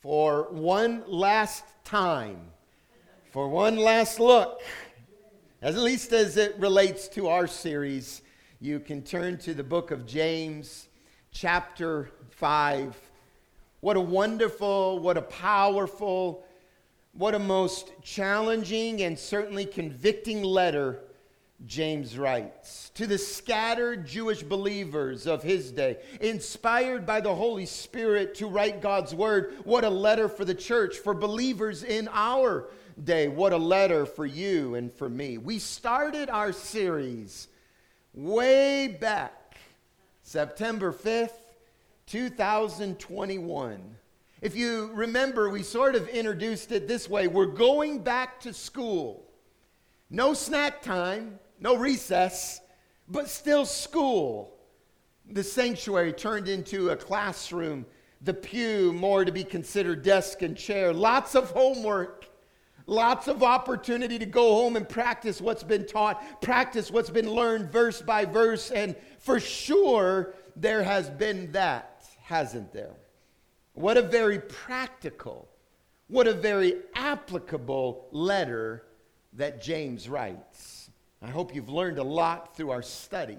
for one last time, for one last look, at least as it relates to our series, you can turn to the book of James, chapter 5. What a wonderful, what a powerful, what a most challenging and certainly convicting letter James writes to the scattered Jewish believers of his day, inspired by the Holy Spirit to write God's word. What a letter for the church, for believers in our day. What a letter for you and for me. We started our series way back, September 5th, 2021. If you remember, we sort of introduced it this way. We're going back to school. No snack time, no recess, but still school. The sanctuary turned into a classroom. The pew more to be considered desk and chair. Lots of homework. Lots of opportunity to go home and practice what's been taught. Practice what's been learned verse by verse. And for sure, there has been that, hasn't there? What a very practical, what a very applicable letter that James writes. I hope you've learned a lot through our study.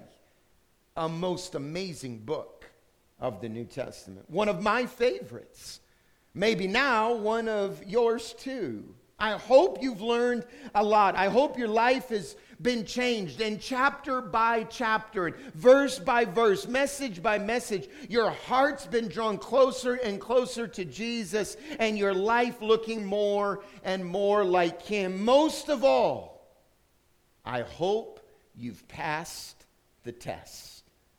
A most amazing book of the New Testament. One of my favorites. Maybe now one of yours too. I hope you've learned a lot. I hope your life has been changed. And chapter by chapter, and verse by verse, message by message, your heart's been drawn closer and closer to Jesus, and your life looking more and more like Him. Most of all, I hope you've passed the test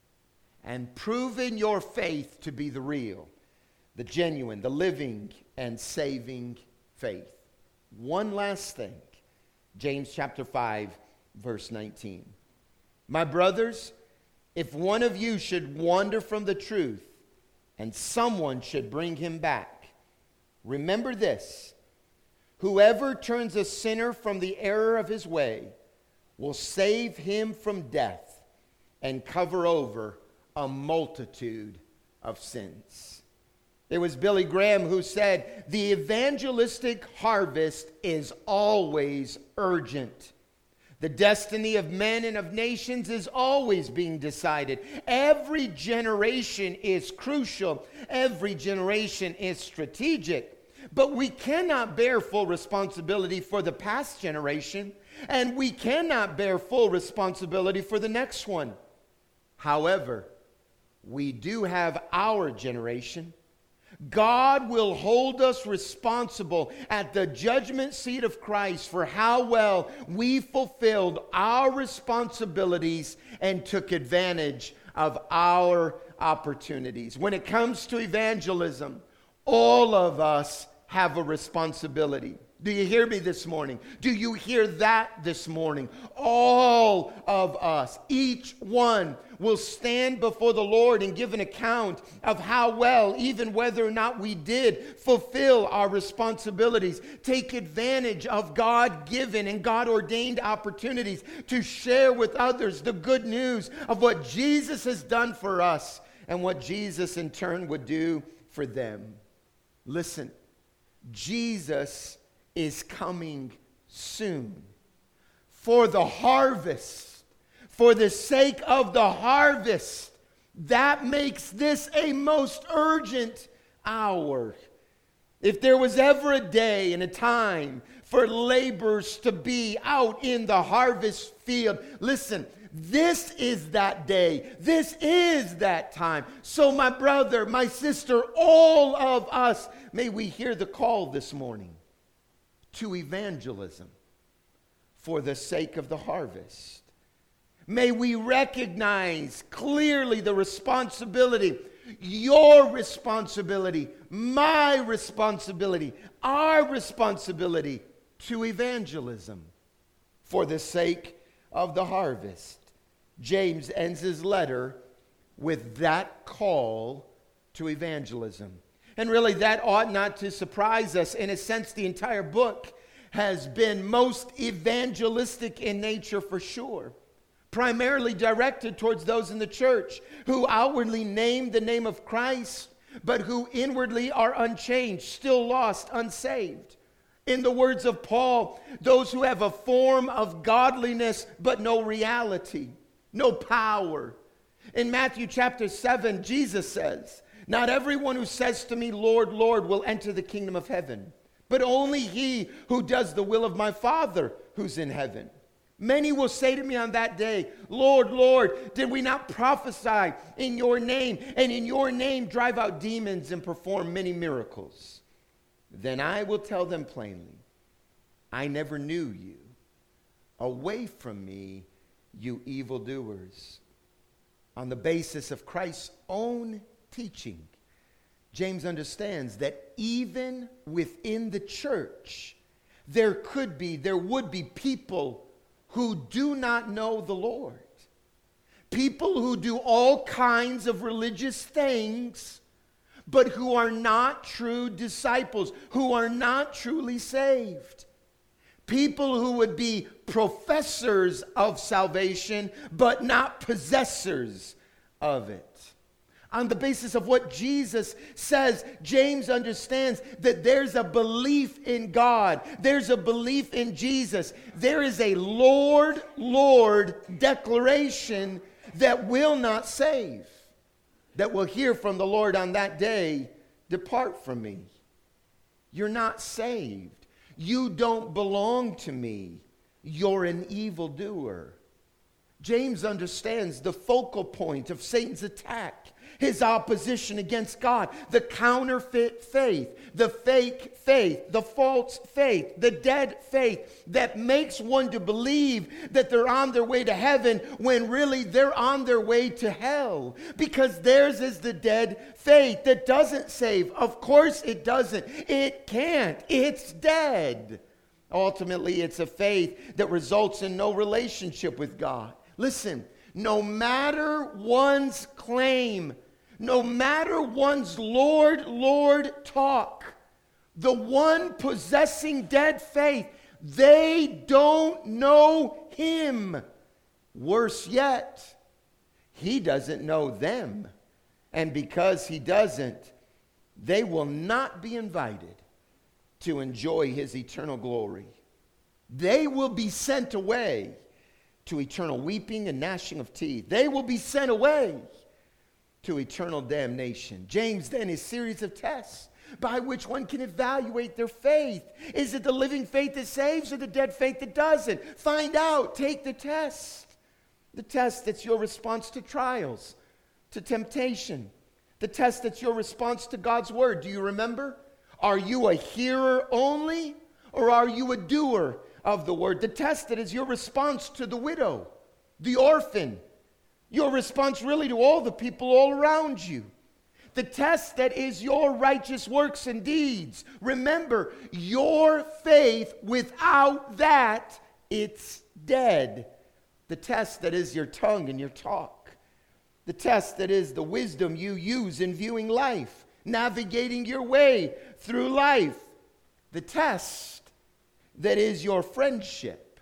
and proven your faith to be the real, the genuine, the living and saving faith. One last thing, James chapter 5, verse 19. My brothers, if one of you should wander from the truth and someone should bring him back, remember this: whoever turns a sinner from the error of his way will save him from death and cover over a multitude of sins. It was Billy Graham who said, the evangelistic harvest is always urgent. The destiny of men and of nations is always being decided. Every generation is crucial. Every generation is strategic. But we cannot bear full responsibility for the past generation, and we cannot bear full responsibility for the next one. However, we do have our generation. God will hold us responsible at the judgment seat of Christ for how well we fulfilled our responsibilities and took advantage of our opportunities. When it comes to evangelism, all of us have a responsibility. Do you hear me this morning? Do you hear that this morning? All of us, each one, will stand before the Lord and give an account of how well, even whether or not we did fulfill our responsibilities, take advantage of God-given and God-ordained opportunities to share with others the good news of what Jesus has done for us and what Jesus in turn would do for them. Listen, Jesus is coming soon. For the harvest, for the sake of the harvest, that makes this a most urgent hour. If there was ever a day and a time for laborers to be out in the harvest field, listen, this is that day. This is that time. So my brother, my sister, all of us, may we hear the call this morning to evangelism for the sake of the harvest. May we recognize clearly the responsibility, your responsibility, my responsibility, our responsibility to evangelism for the sake of the harvest. James ends his letter with that call to evangelism. And really, that ought not to surprise us. In a sense, the entire book has been most evangelistic in nature for sure. Primarily directed towards those in the church who outwardly name the name of Christ, but who inwardly are unchanged, still lost, unsaved. In the words of Paul, those who have a form of godliness, but no reality, no power. In Matthew chapter 7, Jesus says, "Not everyone who says to me, 'Lord, Lord,' will enter the kingdom of heaven, but only he who does the will of my Father who's in heaven. Many will say to me on that day, 'Lord, Lord, did we not prophesy in your name, and in your name drive out demons and perform many miracles?' Then I will tell them plainly, 'I never knew you. Away from me, you evildoers.'" On the basis of Christ's own teaching, James understands that even within the church, there would be people who do not know the Lord. People who do all kinds of religious things, but who are not true disciples, who are not truly saved. People who would be professors of salvation, but not possessors of it. On the basis of what Jesus says, James understands that there's a belief in God. There's a belief in Jesus. There is a Lord, Lord declaration that will not save, that will hear from the Lord on that day, "Depart from me. You're not saved. You don't belong to me. You're an evildoer." James understands the focal point of Satan's attack, his opposition against God, the counterfeit faith, the fake faith, the false faith, the dead faith that makes one to believe that they're on their way to heaven when really they're on their way to hell, because theirs is the dead faith that doesn't save. Of course it doesn't. It can't. It's dead. Ultimately, it's a faith that results in no relationship with God. Listen, no matter one's claim, no matter one's Lord, Lord talk, the one possessing dead faith, they don't know him. Worse yet, he doesn't know them. And because he doesn't, they will not be invited to enjoy his eternal glory. They will be sent away to eternal weeping and gnashing of teeth. They will be sent away to eternal damnation. James then is a series of tests by which one can evaluate their faith. Is it the living faith that saves or the dead faith that doesn't? Find out. Take the test. The test that's your response to trials, to temptation. The test that's your response to God's word. Do you remember? Are you a hearer only, or are you a doer of the word? The test that is your response to the widow, the orphan, your response really to all the people all around you. The test that is your righteous works and deeds. Remember, your faith, without that, it's dead. The test that is your tongue and your talk. The test that is the wisdom you use in viewing life, navigating your way through life. The test that is your friendship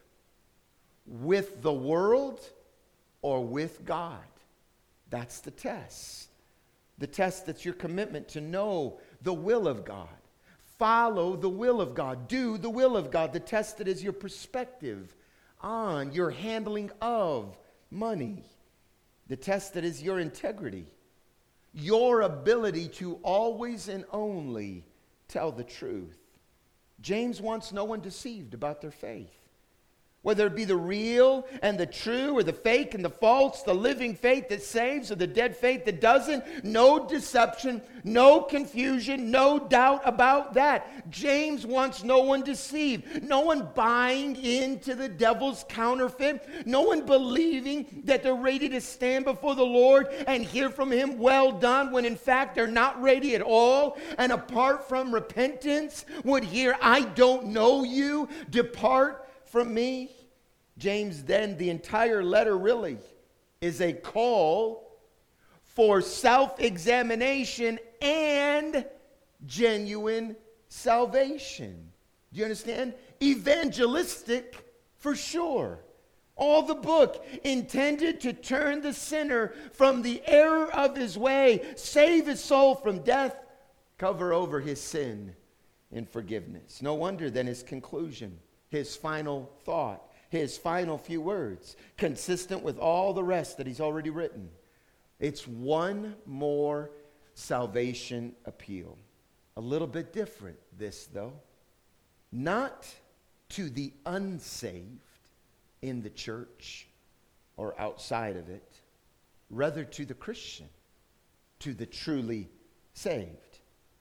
with the world or with God. That's the test. The test that's your commitment to know the will of God. Follow the will of God. Do the will of God. The test that is your perspective on your handling of money. The test that is your integrity. Your ability to always and only tell the truth. James wants no one deceived about their faith. Whether it be the real and the true, or the fake and the false, the living faith that saves or the dead faith that doesn't, no deception, no confusion, no doubt about that. James wants no one deceived, no one buying into the devil's counterfeit, no one believing that they're ready to stand before the Lord and hear from him, "Well done," when in fact they're not ready at all, and apart from repentance would hear, "I don't know you, depart from me." James then, the entire letter really is a call for self-examination and genuine salvation. Do you understand? Evangelistic for sure, All the book intended to turn the sinner from the error of his way, save his soul from death, cover over his sin in forgiveness. No wonder then his conclusion, his final thought, his final few words, consistent with all the rest that he's already written. It's one more salvation appeal. A little bit different, this though. Not to the unsaved in the church or outside of it, rather to the Christian, to the truly saved.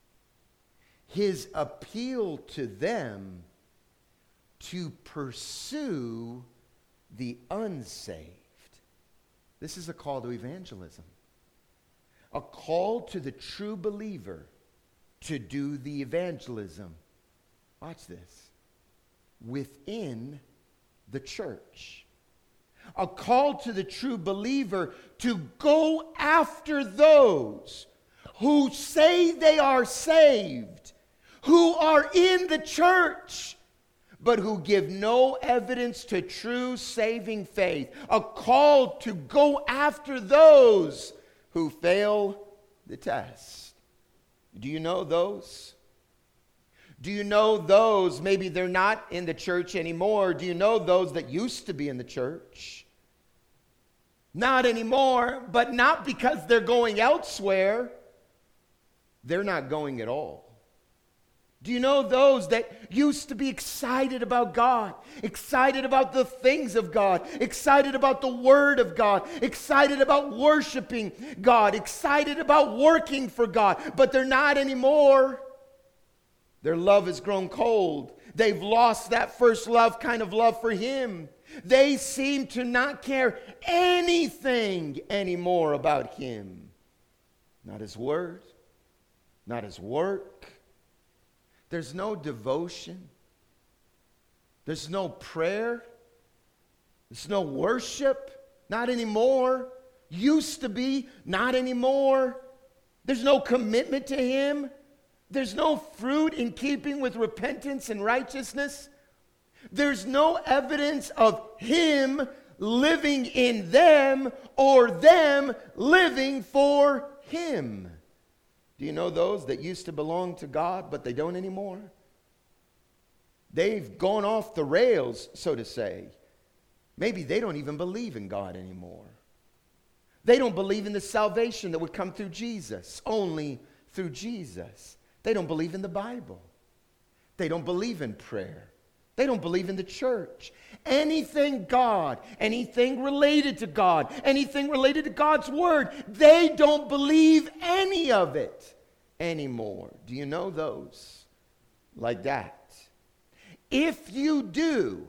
His appeal to them to pursue the unsaved. This is a call to evangelism. A call to the true believer to do the evangelism. Watch this. Within the church. A call to the true believer to go after those who say they are saved, who are in the church, but who give no evidence to true saving faith. A call to go after those who fail the test. Do you know those? Do you know those, maybe they're not in the church anymore? Do you know those that used to be in the church? Not anymore, but not because they're going elsewhere. They're not going at all. Do you know those that used to be excited about God, excited about the things of God, excited about the Word of God, excited about worshiping God, excited about working for God, but they're not anymore? Their love has grown cold. They've lost that first love kind of love for Him. They seem to not care anything anymore about Him. Not His Word, not His work. There's no devotion. There's no prayer. There's no worship. Not anymore. Used to be, not anymore. There's no commitment to Him. There's no fruit in keeping with repentance and righteousness. There's no evidence of Him living in them or them living for Him. Do you know those that used to belong to God, but they don't anymore? They've gone off the rails, so to say. Maybe they don't even believe in God anymore. They don't believe in the salvation that would come through Jesus, only through Jesus. They don't believe in the Bible. They don't believe in prayer. They don't believe in the church. Anything God, anything related to God, anything related to God's Word, they don't believe any of it anymore. Do you know those like that? If you do,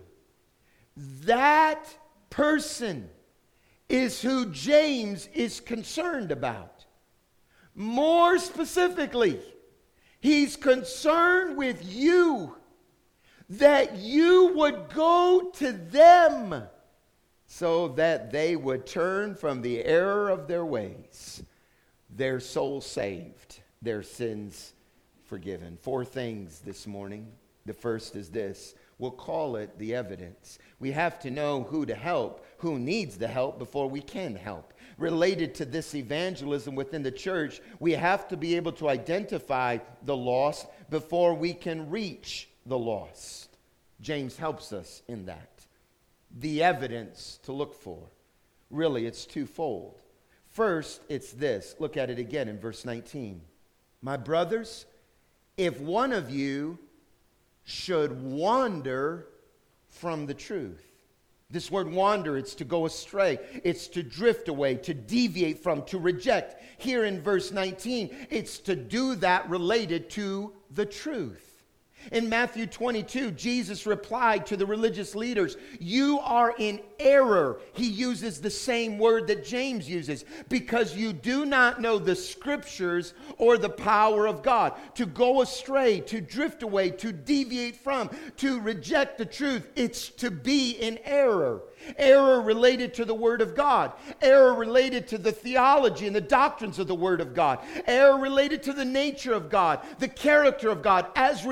that person is who James is concerned about. More specifically, he's concerned with you, that you would go to them so that they would turn from the error of their ways, their soul saved, their sins forgiven. 4 things this morning. The first is this. We'll call it the evidence. We have to know who to help, who needs the help before we can help. Related to this evangelism within the church, we have to be able to identify the lost before we can reach the lost. James helps us in that. The evidence to look for. Really, it's twofold. First, it's this. Look at it again in verse 19. My brothers, if one of you should wander from the truth. This word wander, it's to go astray. It's to drift away, to deviate from, to reject. Here in verse 19, it's to do that related to the truth. In Matthew 22, Jesus replied to the religious leaders, you are in error. He uses the same word that James uses, because you do not know the scriptures or the power of God. To go astray, to drift away, to deviate from, to reject the truth, it's to be in error. Error related to the Word of God. Error related to the theology and the doctrines of the Word of God. Error related to the nature of God, the character of God, as revealed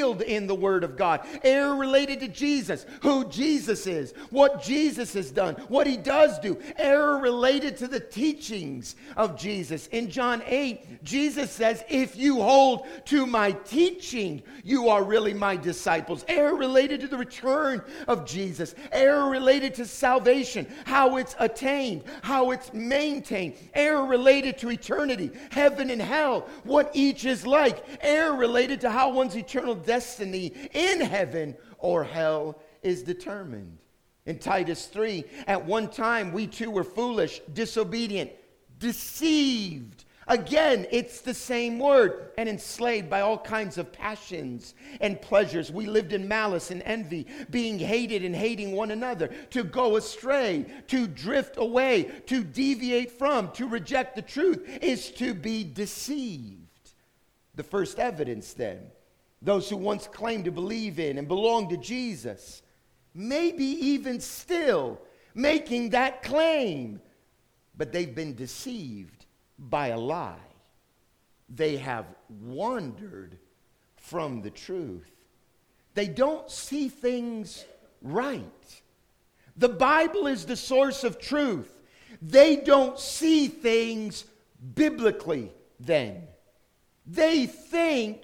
revealed in the Word of God. Error related to Jesus, who Jesus is, what Jesus has done, what he does do. Error related to the teachings of Jesus. In John 8, Jesus says, if you hold to my teaching, you are really my disciples. Error related to the return of Jesus. Error related to salvation, how it's attained, how it's maintained. Error related to eternity, heaven and hell, what each is like. Error related to how one's eternal destiny in heaven or hell is determined. In Titus 3, at one time we too were foolish, disobedient, deceived. Again, it's the same word. And enslaved by all kinds of passions and pleasures. We lived in malice and envy, being hated and hating one another, to go astray, to drift away, to deviate from, to reject the truth, is to be deceived. The first evidence then, those who once claimed to believe in and belong to Jesus, maybe even still making that claim, but they've been deceived by a lie. They have wandered from the truth. They don't see things right. The Bible is the source of truth. They don't see things biblically then. They think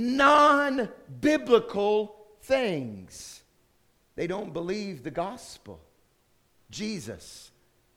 non-biblical things. They don't believe the gospel. Jesus,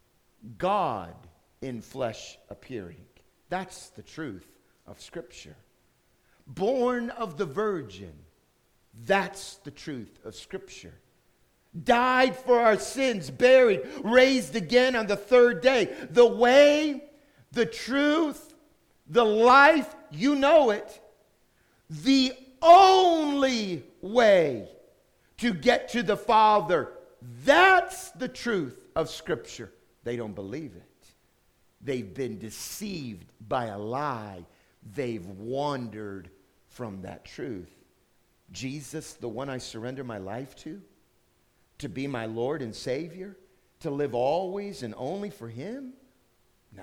God in flesh appearing. That's the truth of Scripture. Born of the Virgin. That's the truth of Scripture. Died for our sins, buried, raised again on the third day. The way, the truth, the life, you know it. The only way to get to the Father. That's the truth of Scripture. They don't believe it. They've been deceived by a lie. They've wandered from that truth. Jesus, the one I surrender my life to be my Lord and Savior, to live always and only for him? No.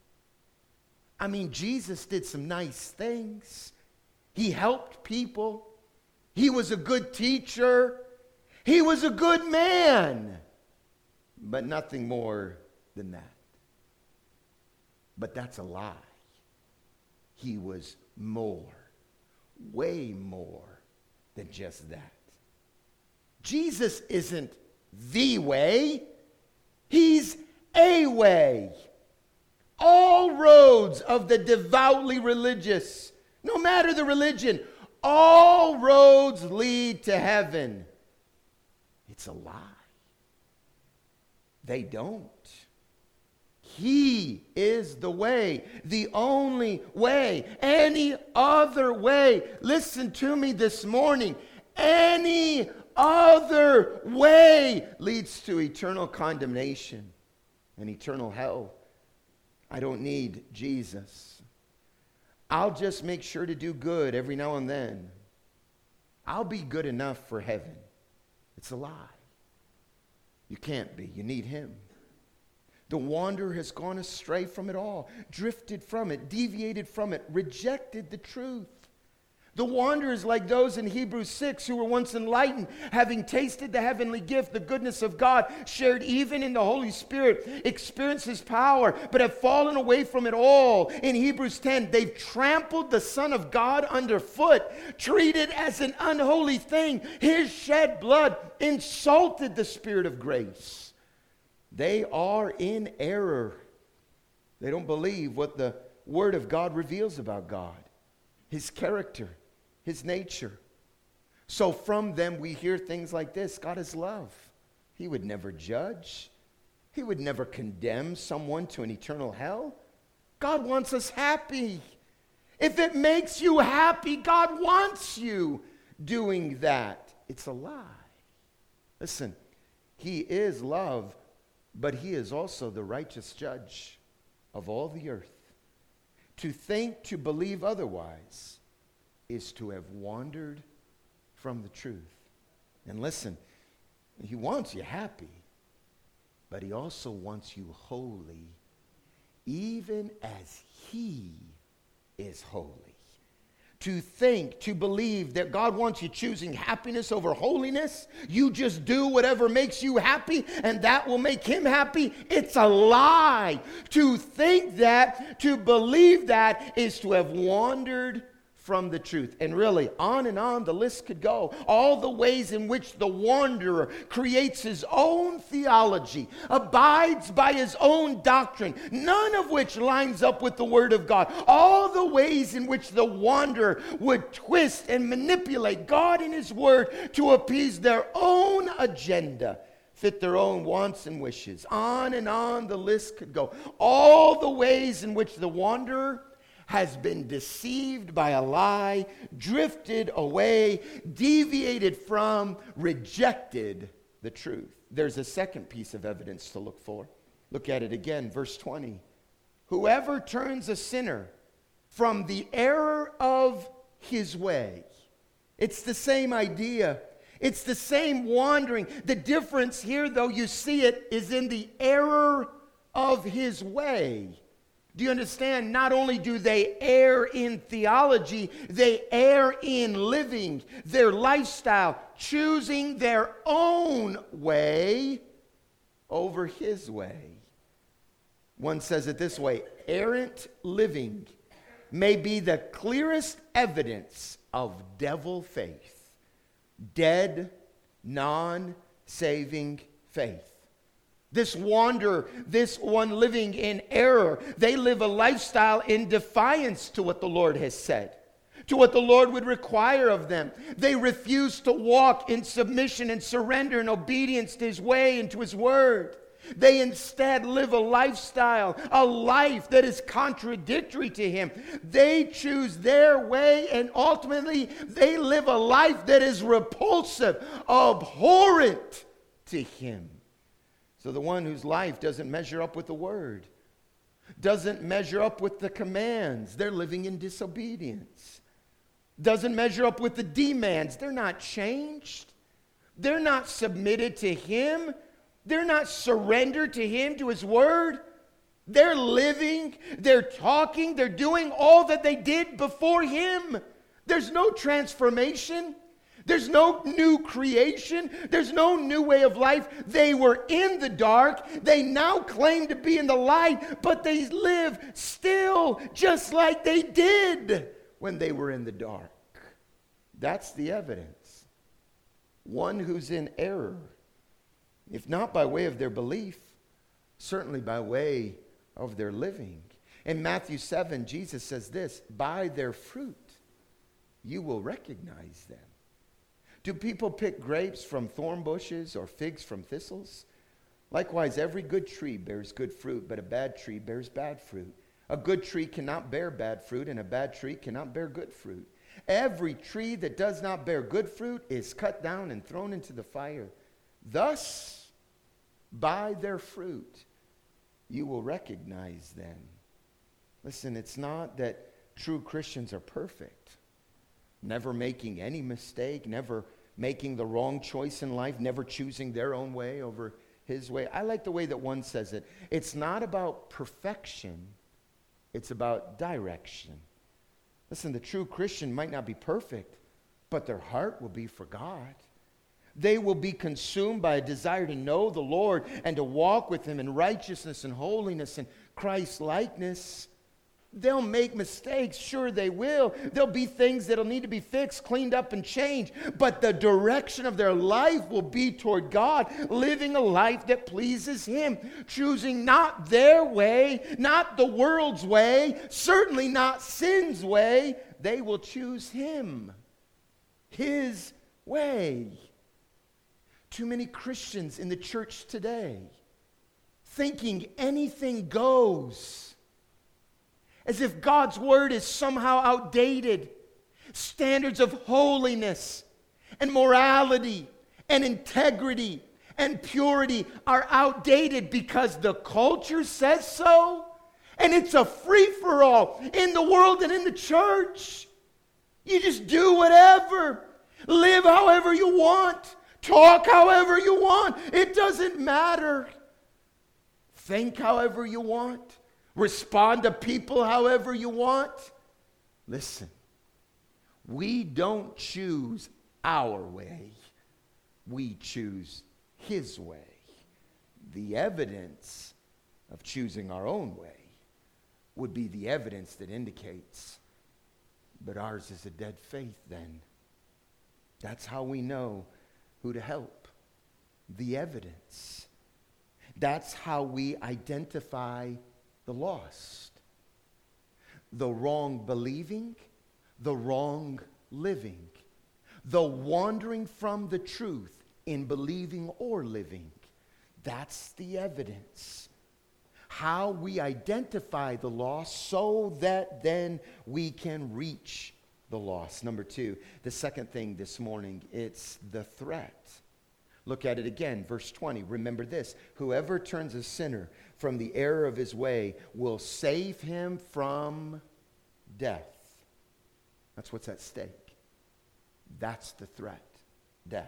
I mean, Jesus did some nice things. He helped people. He was a good teacher. He was a good man. But nothing more than that. But that's a lie. He was more, way more than just that. Jesus isn't the way. He's a way. All roads of the devoutly religious, no matter the religion, all roads lead to heaven. It's a lie. They don't. He is the way, the only way. Any other way, listen to me this morning, any other way leads to eternal condemnation and eternal hell. I don't need Jesus. I'll just make sure to do good every now and then. I'll be good enough for heaven. It's a lie. You can't be. You need him. The wanderer has gone astray from it all, drifted from it, deviated from it, rejected the truth. The wanderer is like those in Hebrews 6 who were once enlightened, having tasted the heavenly gift, the goodness of God, shared even in the Holy Spirit, experienced his power, but have fallen away from it all. In Hebrews 10, they've trampled the Son of God underfoot, treated as an unholy thing. His shed blood insulted the Spirit of grace. They are in error. They don't believe what the Word of God reveals about God, his character, his nature. So from them we hear things like this: God is love. He would never judge. He would never condemn someone to an eternal hell. God wants us happy. If it makes you happy, God wants you doing that. It's a lie. Listen, he is love, but he is also the righteous judge of all the earth. To think, to believe otherwise is to have wandered from the truth. And listen, he wants you happy, but he also wants you holy, even as he is holy. to think, to believe that God wants you choosing happiness over holiness. You just do whatever makes you happy and that will make him happy. It's a lie. To think that, to believe that, is to have wandered from the truth. And really, on the list could go. All the ways in which the wanderer creates his own theology, abides by his own doctrine, none of which lines up with the Word of God. All the ways in which the wanderer would twist and manipulate God and his Word to appease their own agenda, fit their own wants and wishes. On the list could go. All the ways in which the wanderer has been deceived by a lie, drifted away, deviated from, rejected the truth. There's a second piece of evidence to look for. Look at it again, verse 20. Whoever turns a sinner from the error of his way. It's the same idea. It's the same wandering. The difference here, though, you see it, is in the error of his way. Do you understand? Not only do they err in theology, they err in living, their lifestyle, choosing their own way over his way. One says it this way: errant living may be the clearest evidence of devil faith, dead, non-saving faith. This wanderer, this one living in error, they live a lifestyle in defiance to what the Lord has said, to what the Lord would require of them. They refuse to walk in submission and surrender and obedience to his way and to his word. They instead live a lifestyle, a life that is contradictory to him. They choose their way, and ultimately they live a life that is repulsive, abhorrent to him. So the one whose life doesn't measure up with the word, doesn't measure up with the commands, they're living in disobedience. Doesn't measure up with the demands, they're not changed. They're not submitted to him. They're not surrendered to him, to his word. They're living, they're talking, they're doing all that they did before him. There's no transformation. There's no new creation. There's no new way of life. They were in the dark. They now claim to be in the light, but they live still just like they did when they were in the dark. That's the evidence. One who's in error, if not by way of their belief, certainly by way of their living. In Matthew 7, Jesus says this: by their fruit you will recognize them. Do people pick grapes from thorn bushes or figs from thistles? Likewise, every good tree bears good fruit, but a bad tree bears bad fruit. A good tree cannot bear bad fruit, and a bad tree cannot bear good fruit. Every tree that does not bear good fruit is cut down and thrown into the fire. Thus, by their fruit, you will recognize them. Listen, it's not that true Christians are perfect, never making any mistake, never making the wrong choice in life, never choosing their own way over his way. I like the way that one says it. It's not about perfection, it's about direction. Listen, the true Christian might not be perfect, but their heart will be for God. They will be consumed by a desire to know the Lord and to walk with him in righteousness and holiness and Christ-likeness. They'll make mistakes, sure they will. There'll be things that'll need to be fixed, cleaned up, and changed. But the direction of their life will be toward God, living a life that pleases him, choosing not their way, not the world's way, certainly not sin's way. They will choose him, his way. Too many Christians in the church today thinking anything goes, as if God's word is somehow outdated. Standards of holiness and morality and integrity and purity are outdated because the culture says so. And it's a free-for-all in the world and in the church. You just do whatever. Live however you want. Talk however you want. It doesn't matter. Think however you want. Respond to people however you want. Listen, We don't choose our way. We choose His way. The evidence of choosing our own way would be the evidence that indicates, but ours is a dead faith then. That's how we know who to help. The evidence. That's how we identify the lost. The wrong believing, the wrong living, the wandering from the truth in believing or living. That's the evidence. How we identify the lost so that then we can reach the lost. Number two, the second thing this morning, it's the threat. Look at it again, verse 20. Remember this: whoever turns a sinner from the error of his way will save him from death. That's what's at stake. That's the threat, death.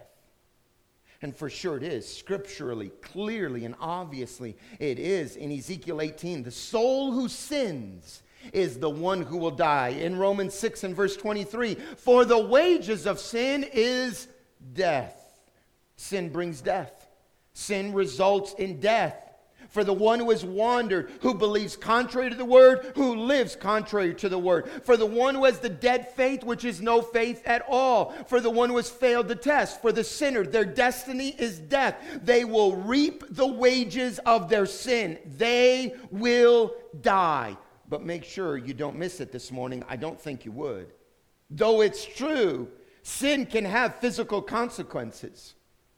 And for sure it is, scripturally, clearly, and obviously it is. In Ezekiel 18, the soul who sins is the one who will die. In Romans 6 and verse 23, for the wages of sin is death. Sin brings death. Sin results in death. For the one who has wandered, who believes contrary to the word, who lives contrary to the word. For the one who has the dead faith, which is no faith at all. For the one who has failed the test. For the sinner, their destiny is death. They will reap the wages of their sin. They will die. But make sure you don't miss it this morning. I don't think you would. Though it's true, sin can have physical consequences,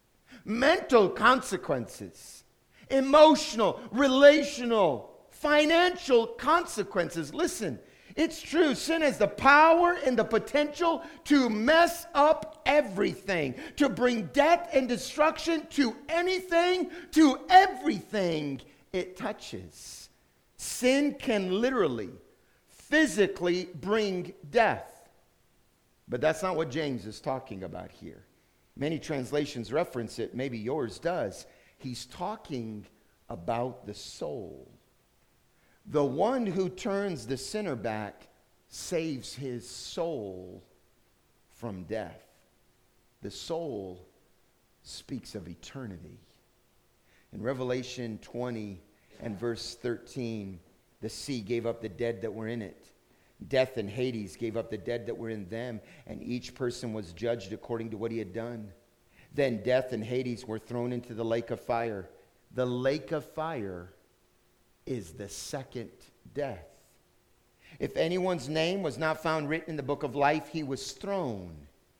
mental consequences, emotional, relational, financial consequences. Listen, it's true. Sin has the power and the potential to mess up everything, to bring death and destruction to anything, to everything it touches. Sin can literally, physically bring death. But that's not what James is talking about here. Many translations reference it. Maybe yours does. He's talking about the soul. The one who turns the sinner back saves his soul from death. The soul speaks of eternity. In Revelation 20 and verse 13, the sea gave up the dead that were in it. Death and Hades gave up the dead that were in them, and each person was judged according to what he had done. Then death and Hades were thrown into the lake of fire. The lake of fire is the second death. If anyone's name was not found written in the book of life, he was thrown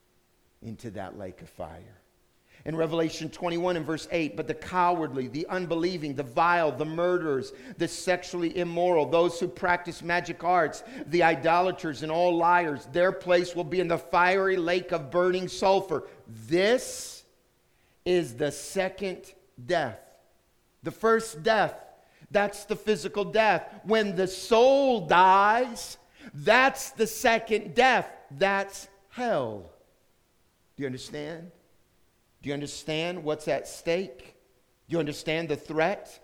into that lake of fire. In Revelation 21 and verse 8, but the cowardly, the unbelieving, the vile, the murderers, the sexually immoral, those who practice magic arts, the idolaters and all liars, their place will be in the fiery lake of burning sulfur. This is the second death. The first death, that's the physical death. When the soul dies, that's the second death. That's hell. Do you understand? Do you understand what's at stake? Do you understand the threat?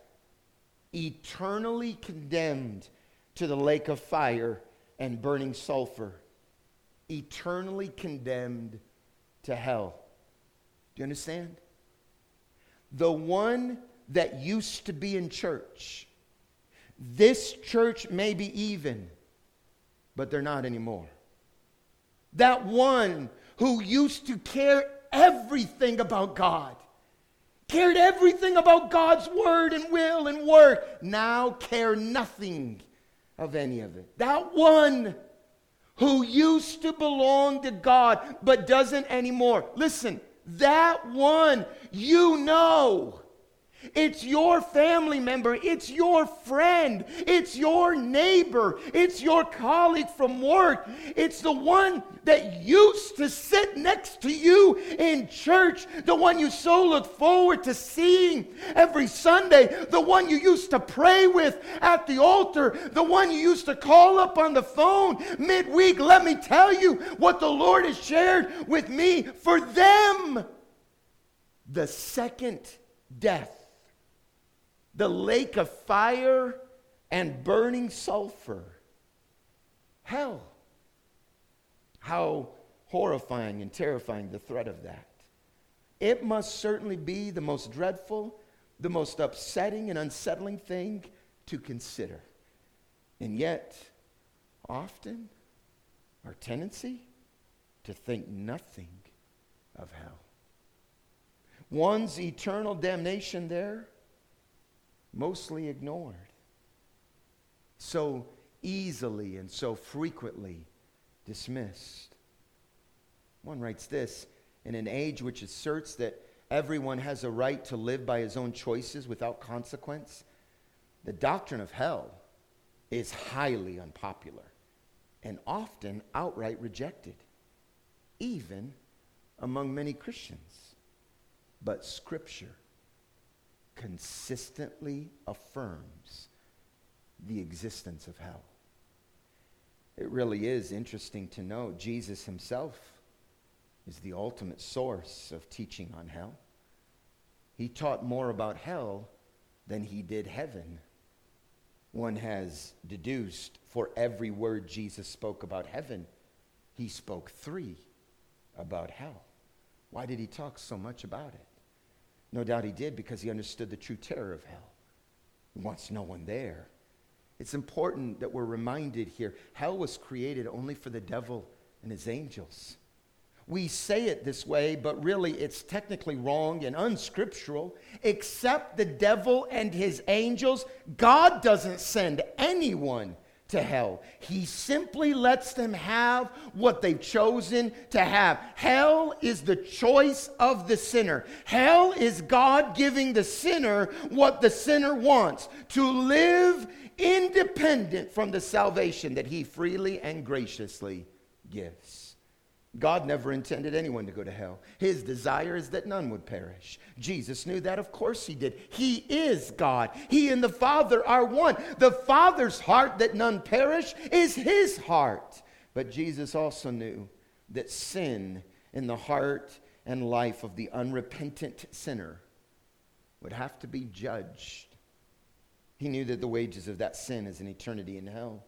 Eternally condemned to the lake of fire and burning sulfur. Eternally condemned to hell. Do you understand? The one that used to be in church. This church may be even, but they're not anymore. That one who used to care everything about God, cared everything about God's word and will and work, now care nothing of any of it. That one who used to belong to God but doesn't anymore. Listen, that one, you know. It's your family member. It's your friend. It's your neighbor. It's your colleague from work. It's the one that used to sit next to you in church. The one you so look forward to seeing every Sunday. The one you used to pray with at the altar. The one you used to call up on the phone midweek. Let me tell you what the Lord has shared with me. For them, the second death, the lake of fire and burning sulfur. Hell. How horrifying and terrifying, the threat of that. It must certainly be the most dreadful, the most upsetting and unsettling thing to consider. And yet, often, our tendency to think nothing of hell. One's eternal damnation there, mostly ignored. So easily and so frequently dismissed. One writes this: in an age which asserts that everyone has a right to live by his own choices without consequence, the doctrine of hell is highly unpopular and often outright rejected, even among many Christians. But Scripture consistently affirms the existence of hell. It really is interesting to note Jesus himself is the ultimate source of teaching on hell. He taught more about hell than he did heaven. One has deduced for every word Jesus spoke about heaven, he spoke 3 about hell. Why did he talk so much about it? No doubt he did because he understood the true terror of hell. He wants no one there. It's important that we're reminded here, hell was created only for the devil and his angels. We say it this way, but really it's technically wrong and unscriptural. Except the devil and his angels, God doesn't send anyone to hell. He simply lets them have what they've chosen to have. Hell is the choice of the sinner. Hell is God giving the sinner what the sinner wants, to live independent from the salvation that he freely and graciously gives. God never intended anyone to go to hell. His desire is that none would perish. Jesus knew that. Of course he did. He is God. He and the Father are one. The Father's heart that none perish is his heart. But Jesus also knew that sin in the heart and life of the unrepentant sinner would have to be judged. He knew that the wages of that sin is an eternity in hell.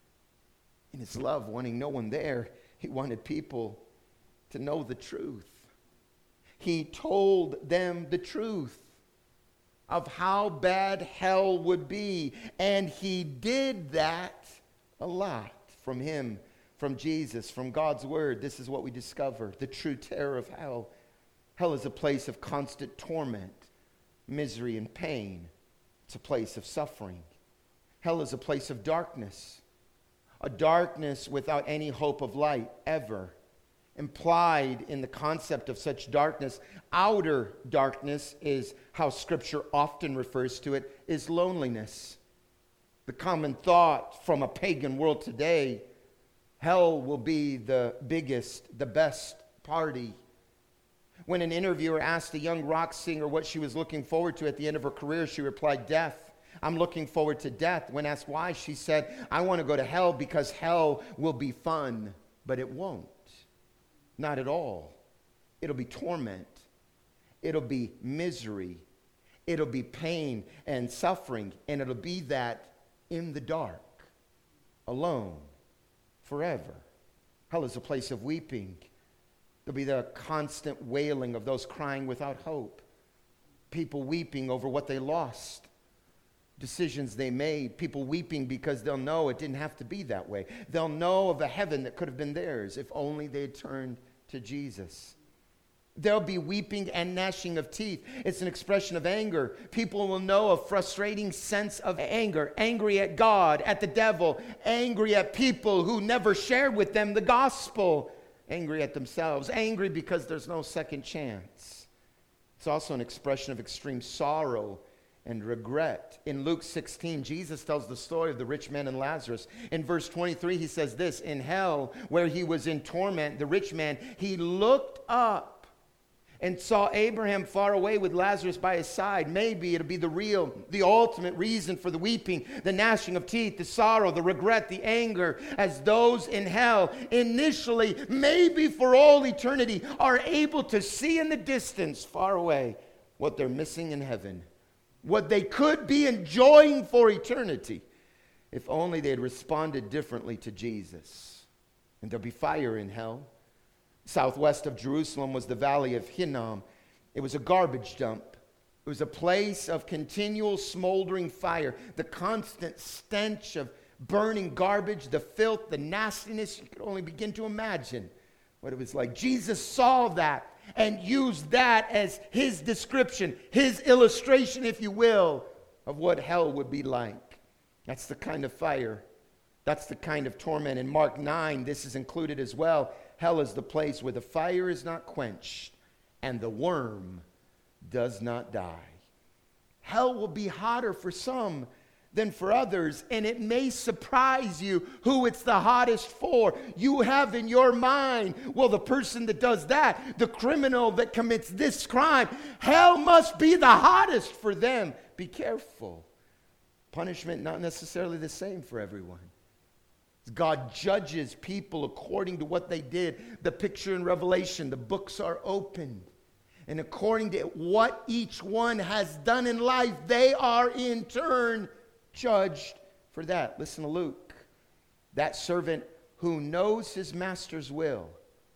In his love, wanting no one there, he wanted people to know the truth. He told them the truth of how bad hell would be. And he did that a lot from him, from Jesus, from God's word. This is what we discover, the true terror of hell. Hell is a place of constant torment, misery, and pain. It's a place of suffering. Hell is a place of darkness, a darkness without any hope of light ever. Implied in the concept of such darkness, outer darkness is how Scripture often refers to it, is loneliness. The common thought from a pagan world today, hell will be the biggest, the best party. When an interviewer asked a young rock singer what she was looking forward to at the end of her career, she replied, death. I'm looking forward to death. When asked why, she said, I want to go to hell because hell will be fun, but it won't. Not at all. It'll be torment. It'll be misery. It'll be pain and suffering. And it'll be that in the dark, alone, forever. Hell is a place of weeping. There'll be the constant wailing of those crying without hope. People weeping over what they lost, decisions they made. People weeping because they'll know it didn't have to be that way. They'll know of a heaven that could have been theirs if only they had turned to Jesus. There'll be weeping and gnashing of teeth. It's an expression of anger. People will know a frustrating sense of anger. Angry at God, at the devil. Angry at people who never shared with them the gospel. Angry at themselves. Angry because there's no second chance. It's also an expression of extreme sorrow and regret. In Luke 16, Jesus tells the story of the rich man and Lazarus. In verse 23, he says this, in hell, where he was in torment, the rich man, he looked up and saw Abraham far away with Lazarus by his side. Maybe it'll be the ultimate reason for the weeping, the gnashing of teeth, the sorrow, the regret, the anger, as those in hell initially, maybe for all eternity, are able to see in the distance far away what they're missing in heaven. What they could be enjoying for eternity if only they had responded differently to Jesus. And there'll be fire in hell. Southwest of Jerusalem was the valley of Hinnom. It was a garbage dump. It was a place of continual smoldering fire, the constant stench of burning garbage, the filth, the nastiness. You could only begin to imagine what it was like. Jesus saw that and used that as his description, his illustration, if you will, of what hell would be like. That's the kind of fire. That's the kind of torment. In Mark 9, this is included as well. Hell is the place where the fire is not quenched and the worm does not die. Hell will be hotter for some than for others, and it may surprise you who it's the hottest for. You have in your mind, well, the person that does that, the criminal that commits this crime, hell must be the hottest for them. Be careful. Punishment not necessarily the same for everyone. God judges people according to what they did. The picture in Revelation, the books are opened. And according to what each one has done in life, they are in turn judged for that. Listen to Luke. That servant who knows his master's will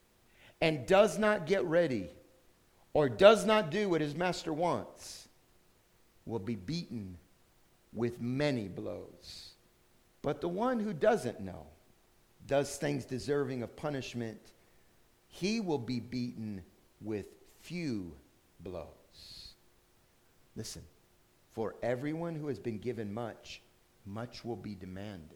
and does not get ready or does not do what his master wants will be beaten with many blows. But the one who doesn't know, does things deserving of punishment, he will be beaten with few blows. Listen, for everyone who has been given much, much will be demanded.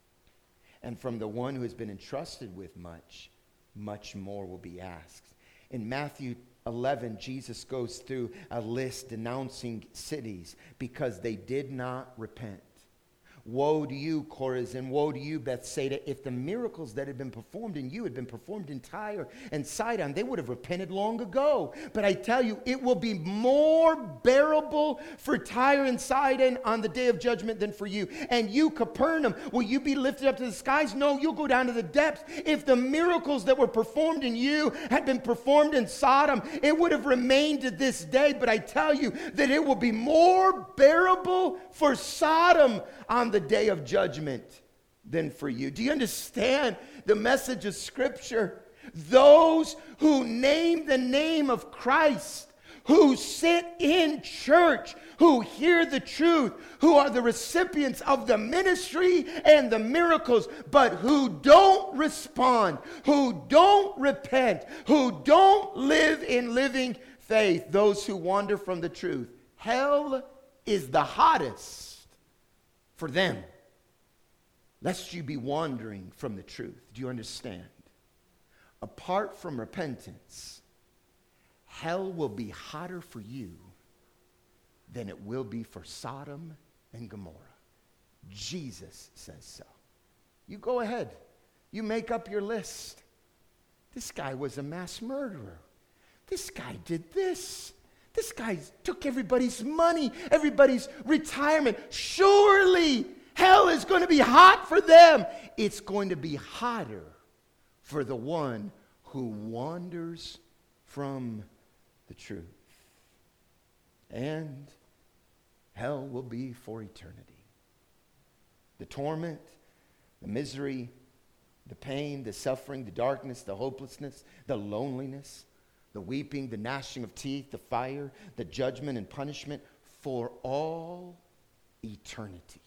And from the one who has been entrusted with much, much more will be asked. In Matthew 11, Jesus goes through a list denouncing cities because they did not repent. Woe to you, Chorazin, woe to you, Bethsaida. If the miracles that had been performed in you had been performed in Tyre and Sidon, they would have repented long ago. But I tell you, it will be more bearable for Tyre and Sidon on the day of judgment than for you. And you, Capernaum, will you be lifted up to the skies? No, you'll go down to the depths. If the miracles that were performed in you had been performed in Sodom, it would have remained to this day. But I tell you that it will be more bearable for Sodom on the day of judgment than for you. Do you understand the message of Scripture? Those who name the name of Christ, who sit in church, who hear the truth, who are the recipients of the ministry and the miracles, but who don't respond, who don't repent, who don't live in living faith, those who wander from the truth. Hell is the hottest for them, lest you be wandering from the truth. Do you understand? Apart from repentance, hell will be hotter for you than it will be for Sodom and Gomorrah. Jesus says so. You go ahead. You make up your list. This guy was a mass murderer. This guy did this. This guy took everybody's money, everybody's retirement. Surely hell is going to be hot for them. It's going to be hotter for the one who wanders from the truth. And hell will be for eternity. The torment, the misery, the pain, the suffering, the darkness, the hopelessness, the loneliness, the weeping, the gnashing of teeth, the fire, the judgment and punishment for all eternity.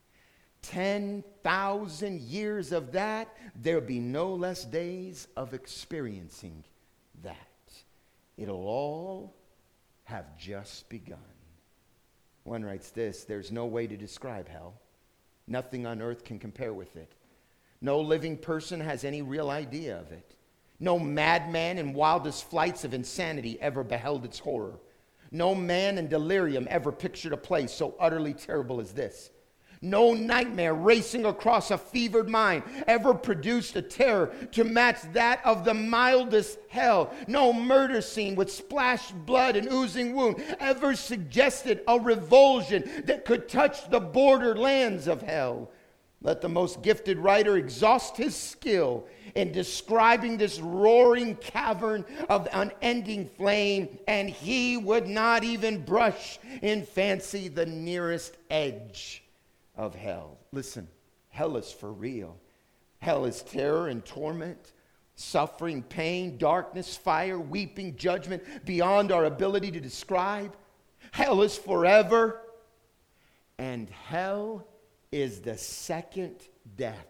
10,000 years of that, there'll be no less days of experiencing that. It'll all have just begun. One writes this: there's no way to describe hell. Nothing on earth can compare with it. No living person has any real idea of it. No madman in wildest flights of insanity ever beheld its horror. No man in delirium ever pictured a place so utterly terrible as this. No nightmare racing across a fevered mind ever produced a terror to match that of the mildest hell. No murder scene with splashed blood and oozing wound ever suggested a revulsion that could touch the borderlands of hell. Let the most gifted writer exhaust his skill in describing this roaring cavern of unending flame, and he would not even brush in fancy the nearest edge of hell. Listen, hell is for real. Hell is terror and torment Suffering, pain, darkness, fire, weeping, judgment beyond our ability to describe. Hell is forever. And hell is the second death,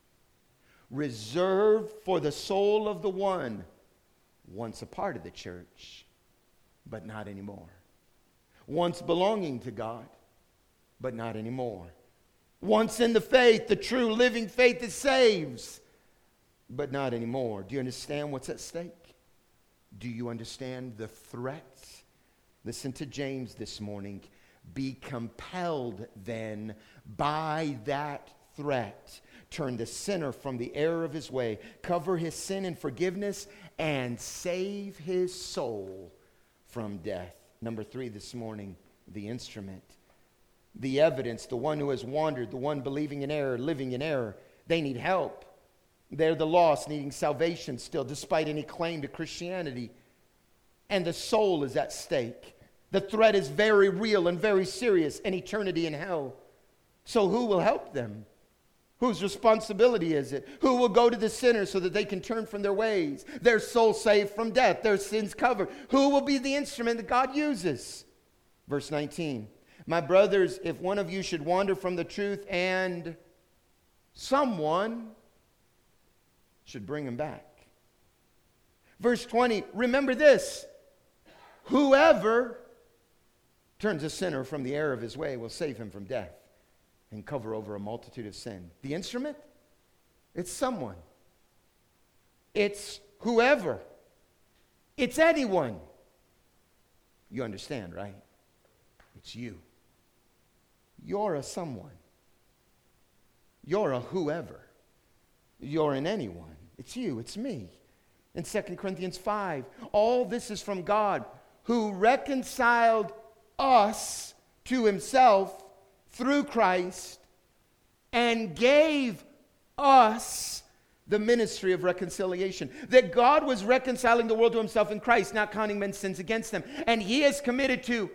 reserved for the soul of the one once a part of the church, but not anymore. Once belonging to God, but not anymore. Once in the faith, the true living faith that saves, but not anymore. Do you understand what's at stake? Do you understand the threats? Listen to James this morning. Be compelled then by that threat. Turn the sinner from the error of his way. Cover his sin in forgiveness and save his soul from death. Number 3 this morning, the instrument. The evidence, the one who has wandered, the one believing in error, living in error. They need help. They're the lost, needing salvation still, despite any claim to Christianity. And the soul is at stake. The threat is very real and very serious, an eternity in hell. So who will help them? Whose responsibility is it? Who will go to the sinner so that they can turn from their ways? Their soul saved from death, their sins covered. Who will be the instrument that God uses? Verse 19. My brothers, if one of you should wander from the truth and someone should bring him back. Verse 20, remember this. Whoever turns a sinner from the error of his way will save him from death and cover over a multitude of sin. The instrument? It's someone. It's whoever. It's anyone. You understand, right? It's you. You're a someone. You're a whoever. You're an anyone. It's you. It's me. In 2 Corinthians 5, all this is from God, who reconciled us to himself through Christ and gave us the ministry of reconciliation. That God was reconciling the world to himself in Christ, not counting men's sins against them. And he has committed to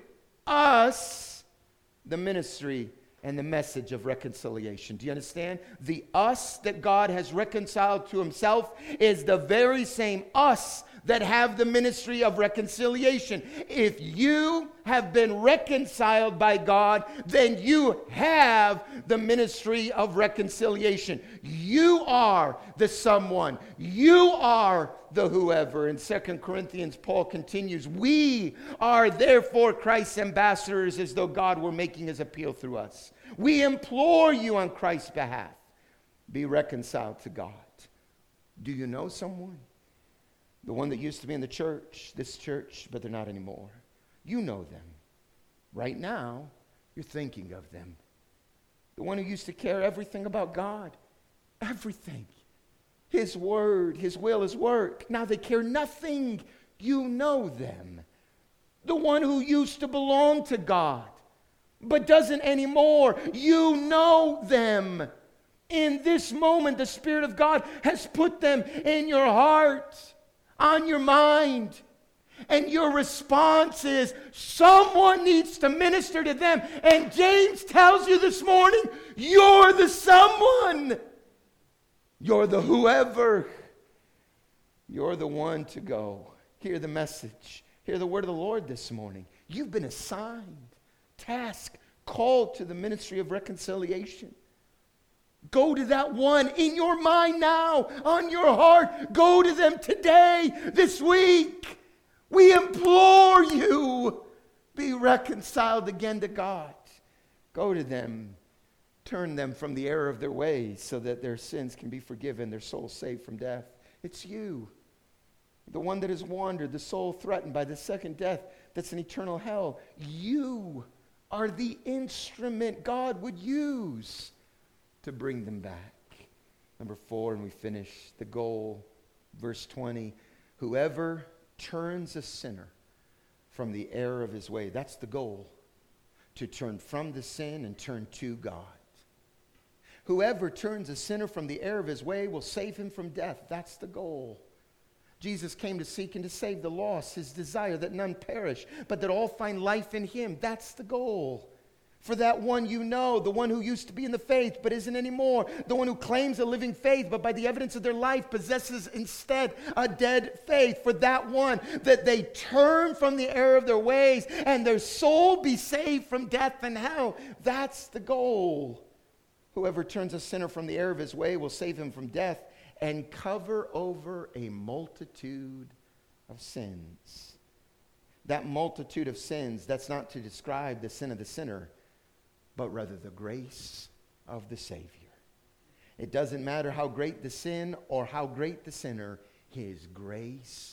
us the ministry and the message of reconciliation. Do you understand? The us that God has reconciled to himself is the very same us that have the ministry of reconciliation. If you have been reconciled by God, then you have the ministry of reconciliation. You are the someone. You are the whoever. In 2 Corinthians, Paul continues, we are therefore Christ's ambassadors, as though God were making his appeal through us. We implore you on Christ's behalf, be reconciled to God. Do you know someone? The one that used to be in the church, this church, but they're not anymore. You know them. Right now, you're thinking of them. The one who used to care everything about God. Everything. His word, his will, his work. Now they care nothing. You know them. The one who used to belong to God, but doesn't anymore. You know them. In this moment, the Spirit of God has put them in your heart, on your mind. And your response is, someone needs to minister to them. And James tells you this morning, you're the someone. You're the whoever. You're the one to go. Hear the message. Hear the word of the Lord this morning. You've been assigned, tasked, called to the ministry of reconciliation. Go to that one in your mind now, on your heart. Go to them today, this week. We implore you, be reconciled again to God. Go to them. Turn them from the error of their ways so that their sins can be forgiven, their soul saved from death. It's you, the one that has wandered, the soul threatened by the second death, that's an eternal hell. You are the instrument God would use to bring them back. Number 4, and we finish the goal. Verse 20, whoever turns a sinner from the error of his way, that's the goal, to turn from the sin and turn to God. Whoever turns a sinner from the error of his way will save him from death. That's the goal. Jesus came to seek and to save the lost, his desire that none perish, but that all find life in him. That's the goal. For that one you know, the one who used to be in the faith but isn't anymore, the one who claims a living faith but by the evidence of their life possesses instead a dead faith. For that one, that they turn from the error of their ways and their soul be saved from death and hell. That's the goal. Whoever turns a sinner from the error of his way will save him from death and cover over a multitude of sins. That multitude of sins, that's not to describe the sin of the sinner, but rather the grace of the Savior. It doesn't matter how great the sin or how great the sinner, his grace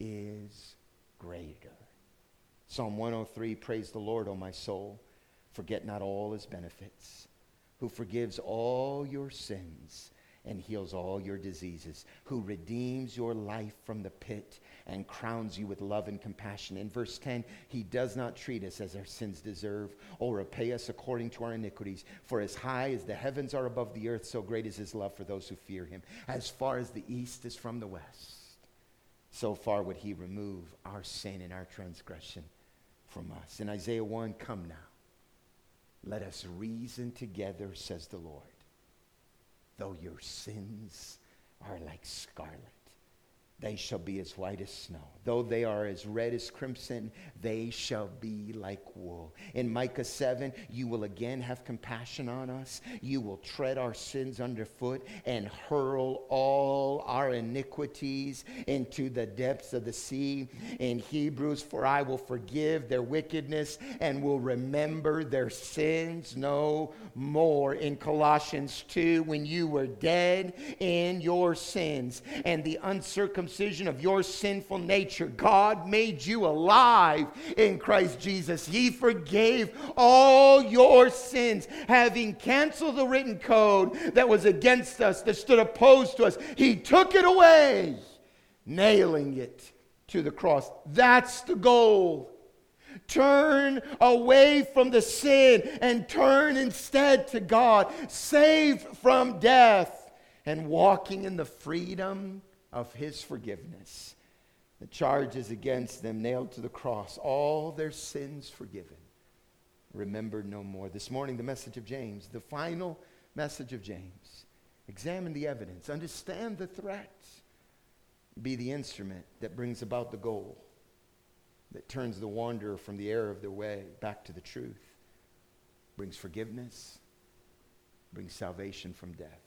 is greater. Psalm 103, praise the Lord, O my soul. Forget not all his benefits, who forgives all your sins and heals all your diseases, who redeems your life from the pit and crowns you with love and compassion. In verse 10, he does not treat us as our sins deserve or repay us according to our iniquities. For as high as the heavens are above the earth, so great is his love for those who fear him. As far as the east is from the west, so far would he remove our sin and our transgression from us. In Isaiah 1, come now, let us reason together, says the Lord. Though your sins are like scarlet, they shall be as white as snow. Though they are as red as crimson, they shall be like wool. In Micah 7, you will again have compassion on us. You will tread our sins underfoot and hurl all our iniquities into the depths of the sea. In Hebrews, for I will forgive their wickedness and will remember their sins no more. In Colossians 2, when you were dead in your sins and the uncircumcision of your sinful nature, God made you alive in Christ Jesus. He forgave all your sins, having canceled the written code that was against us, that stood opposed to us. He took it away, nailing it to the cross. That's the goal. Turn away from the sin and turn instead to God, saved from death and walking in the freedom of his forgiveness. The charges against them nailed to the cross, all their sins forgiven, remembered no more. This morning, the message of James, the final message of James. Examine the evidence, understand the threats, be the instrument that brings about the goal, that turns the wanderer from the error of their way back to the truth, brings forgiveness, brings salvation from death.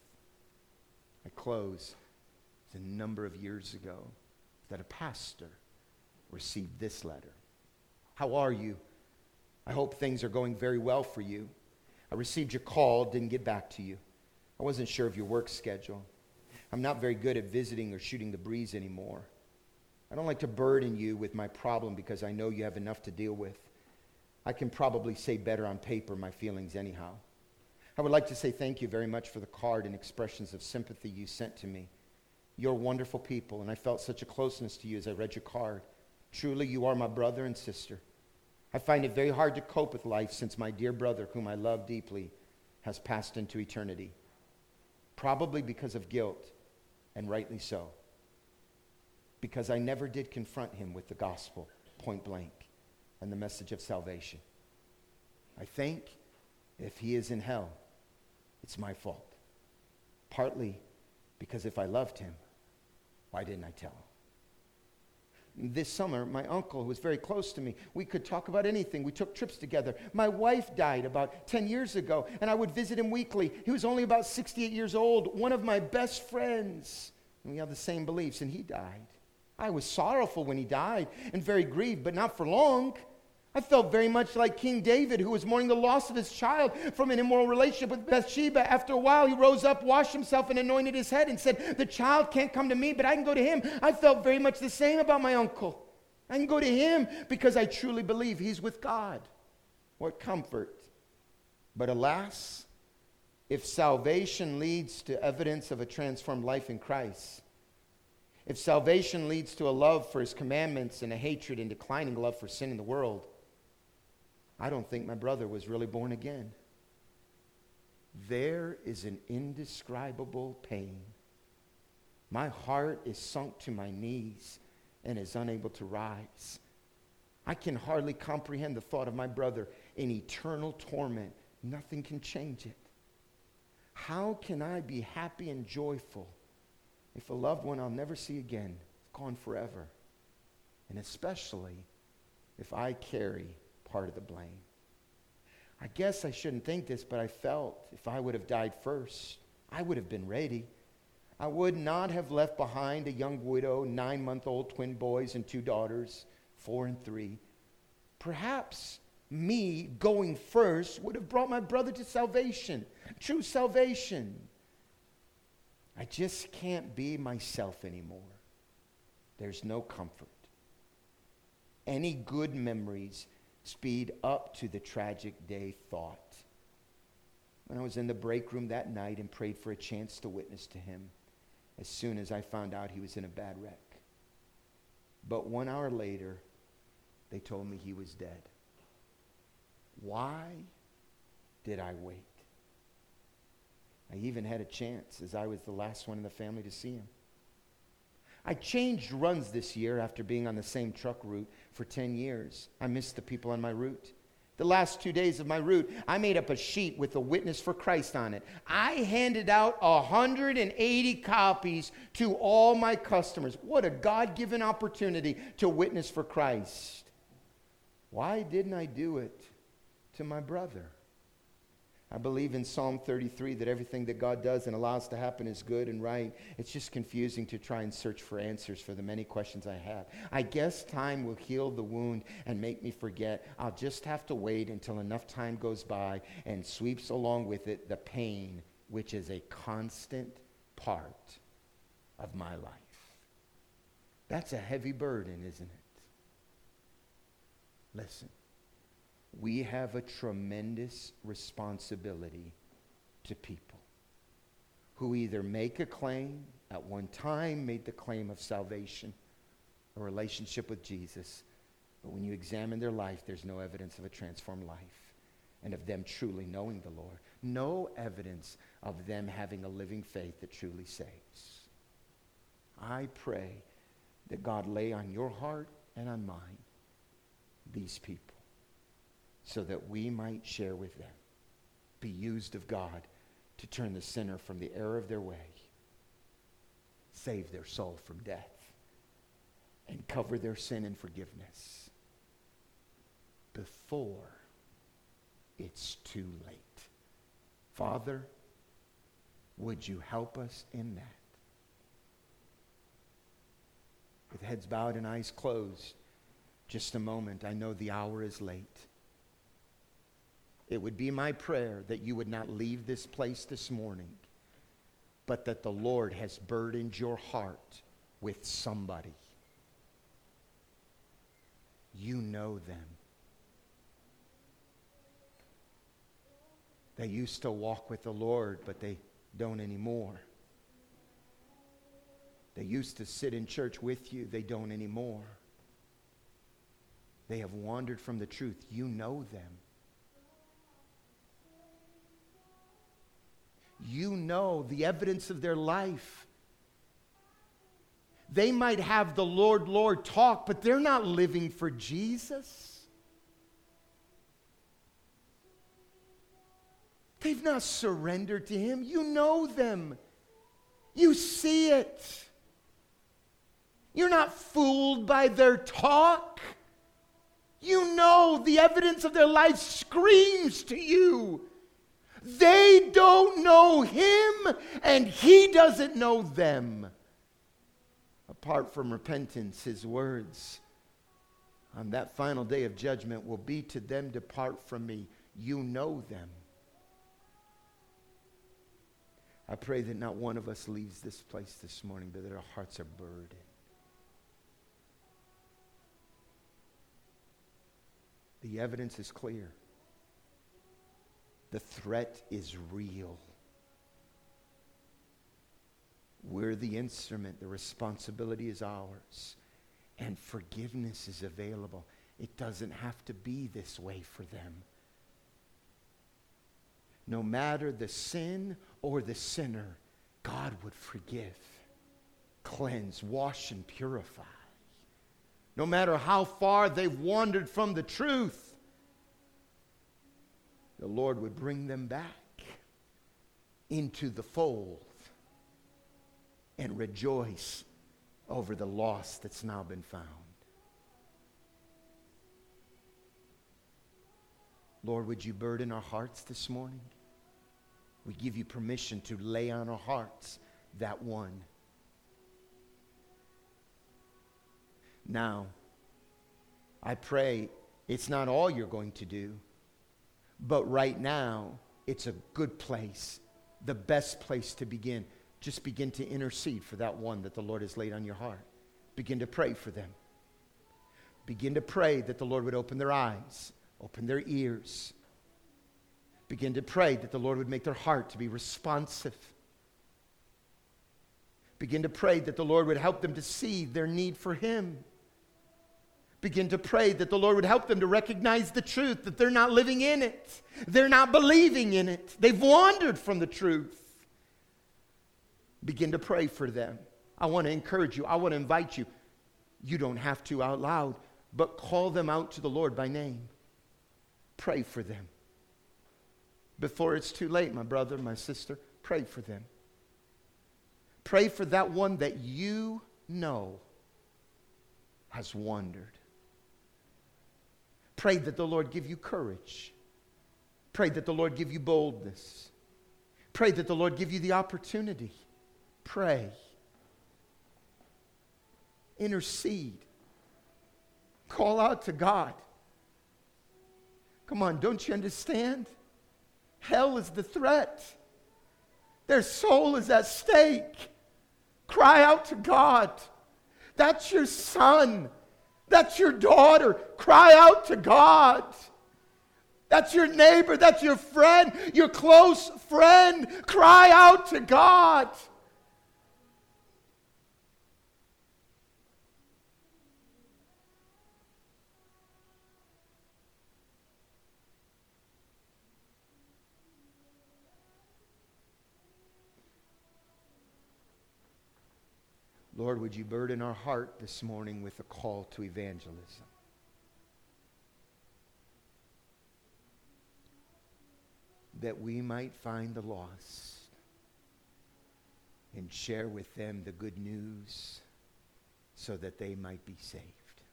I close. A number of years ago that a pastor received this letter. How are you? I hope things are going very well for you. I received your call, didn't get back to you. I wasn't sure of your work schedule. I'm not very good at visiting or shooting the breeze anymore. I don't like to burden you with my problem because I know you have enough to deal with. I can probably say better on paper my feelings anyhow. I would like to say thank you very much for the card and expressions of sympathy you sent to me. You're wonderful people, and I felt such a closeness to you as I read your card. Truly, you are my brother and sister. I find it very hard to cope with life since my dear brother, whom I love deeply, has passed into eternity. Probably because of guilt, and rightly so. Because I never did confront him with the gospel, point blank, and the message of salvation. I think if he is in hell, it's my fault. Partly because if I loved him, why didn't I tell him? This summer, my uncle, who was very close to me, we could talk about anything. We took trips together. My wife died about 10 years ago, and I would visit him weekly. He was only about 68 years old, one of my best friends. And we have the same beliefs, and he died. I was sorrowful when he died and very grieved, but not for long. I felt very much like King David, who was mourning the loss of his child from an immoral relationship with Bathsheba. After a while, he rose up, washed himself, and anointed his head and said, the child can't come to me, but I can go to him. I felt very much the same about my uncle. I can go to him because I truly believe he's with God. What comfort. But alas, if salvation leads to evidence of a transformed life in Christ, if salvation leads to a love for his commandments and a hatred and declining love for sin in the world, I don't think my brother was really born again. There is an indescribable pain. My heart is sunk to my knees and is unable to rise. I can hardly comprehend the thought of my brother in eternal torment. Nothing can change it. How can I be happy and joyful if a loved one I'll never see again is gone forever? And especially if I carry part of the blame. I guess I shouldn't think this, but I felt if I would have died first, I would have been ready. I would not have left behind a young widow, 9-month-old twin boys and 2 daughters, 4 and 3. Perhaps me going first would have brought my brother to salvation, true salvation. I just can't be myself anymore. There's no comfort. Any good memories speed up to the tragic day thought. When I was in the break room that night and prayed for a chance to witness to him, as soon as I found out he was in a bad wreck. But 1 hour later, they told me he was dead. Why did I wait? I even had a chance, as I was the last one in the family to see him. I changed runs this year after being on the same truck route for 10 years. I missed the people on my route. The last 2 days of my route, I made up a sheet with a witness for Christ on it. I handed out 180 copies to all my customers. What a God-given opportunity to witness for Christ. Why didn't I do it to my brother? I believe in Psalm 33 that everything that God does and allows to happen is good and right. It's just confusing to try and search for answers for the many questions I have. I guess time will heal the wound and make me forget. I'll just have to wait until enough time goes by and sweeps along with it the pain, which is a constant part of my life. That's a heavy burden, isn't it? Listen. We have a tremendous responsibility to people who either make a claim, at one time made the claim of salvation, a relationship with Jesus, but when you examine their life, there's no evidence of a transformed life and of them truly knowing the Lord. No evidence of them having a living faith that truly saves. I pray that God lay on your heart and on mine these people, so that we might share with them, be used of God to turn the sinner from the error of their way, save their soul from death, and cover their sin in forgiveness before it's too late. Father, would you help us in that? With heads bowed and eyes closed, just a moment, I know the hour is late. It would be my prayer that you would not leave this place this morning, but that the Lord has burdened your heart with somebody. You know them. They used to walk with the Lord, but they don't anymore. They used to sit in church with you. They don't anymore. They have wandered from the truth. You know them. You know the evidence of their life. They might have the Lord, Lord talk, but they're not living for Jesus. They've not surrendered to Him. You know them. You see it. You're not fooled by their talk. You know the evidence of their life screams to you. They don't know Him, and He doesn't know them. Apart from repentance, His words on that final day of judgment will be to them, depart from me. You know them. I pray that not one of us leaves this place this morning, but that our hearts are burdened. The evidence is clear. The threat is real. We're the instrument. The responsibility is ours. And forgiveness is available. It doesn't have to be this way for them. No matter the sin or the sinner, God would forgive, cleanse, wash, and purify. no matter how far they've wandered from the truth, the Lord would bring them back into the fold and rejoice over the loss that's now been found. Lord, would you burden our hearts this morning? We give you permission to lay on our hearts that one. Now, I pray it's not all you're going to do, but right now, it's a good place, the best place to begin. Just begin to intercede for that one that the Lord has laid on your heart. Begin to pray for them. Begin to pray that the Lord would open their eyes, open their ears. Begin to pray that the Lord would make their heart to be responsive. Begin to pray that the Lord would help them to see their need for Him. Begin to pray that the Lord would help them to recognize the truth, that they're not living in it. They're not believing in it. They've wandered from the truth. Begin to pray for them. I want to encourage you. I want to invite you. You don't have to out loud, but call them out to the Lord by name. Pray for them. Before it's too late, my brother, my sister, pray for them. Pray for that one that you know has wandered. Pray that the Lord give you courage. Pray that the Lord give you boldness. Pray that the Lord give you the opportunity. Pray. Intercede. Call out to God. Come on, don't you understand? Hell is the threat. Their soul is at stake. Cry out to God. That's your son. That's your daughter. Cry out to God. That's your neighbor. That's your friend. Your close friend. Cry out to God. Lord, would you burden our heart this morning with a call to evangelism? That we might find the lost and share with them the good news so that they might be saved.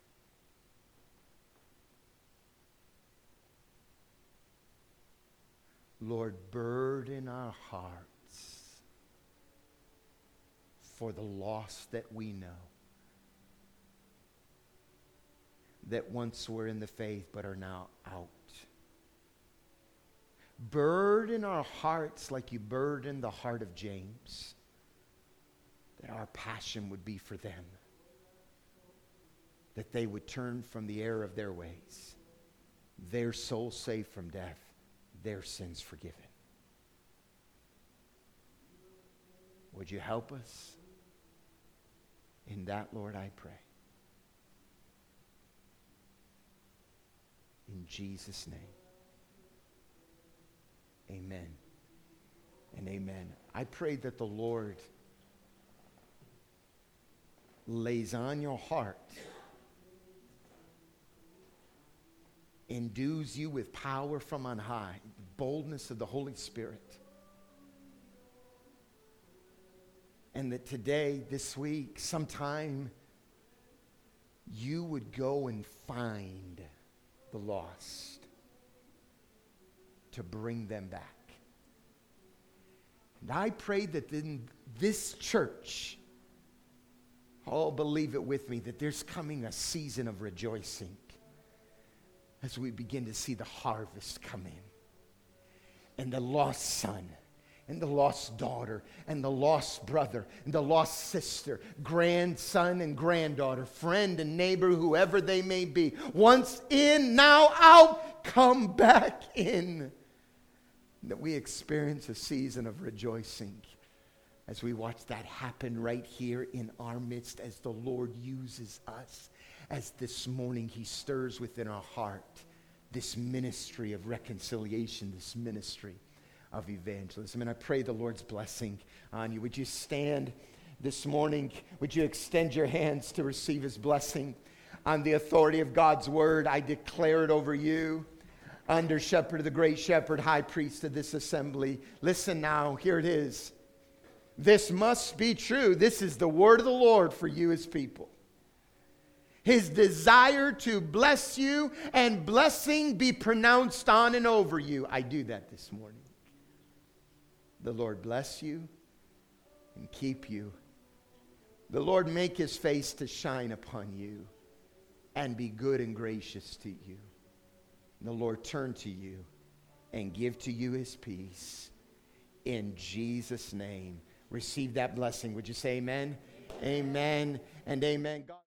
Lord, burden our hearts for the lost that we know, that once were in the faith but are now out. Burden our hearts like you burdened the heart of James, that our passion would be for them, that they would turn from the error of their ways, their soul saved from death, their sins forgiven. Would you help us? In that, Lord, I pray. In Jesus' name. Amen and amen. I pray that the Lord lays on your heart, endues you with power from on high, the boldness of the Holy Spirit. And that today, this week, sometime, you would go and find the lost to bring them back. And I pray that in this church, oh, believe it with me, that there's coming a season of rejoicing as we begin to see the harvest come in. And the lost son, and the lost daughter, and the lost brother, and the lost sister, grandson and granddaughter, friend and neighbor, whoever they may be. Once in, now out, come back in. That we experience a season of rejoicing as we watch that happen right here in our midst as the Lord uses us. As this morning He stirs within our heart this ministry of reconciliation, this ministry of evangelism. And I pray the Lord's blessing on you. Would you stand this morning? Would you extend your hands to receive His blessing? On the authority of God's word, I declare it over you. Under shepherd of the great shepherd, high priest of this assembly. Listen now, here it is. This must be true. This is the word of the Lord for you, his people. His desire to bless you and blessing be pronounced on and over you. I do that this morning. The Lord bless you and keep you. The Lord make his face to shine upon you and be good and gracious to you. The Lord turn to you and give to you his peace. In Jesus' name, receive that blessing. Would you say amen? Amen, amen and amen. God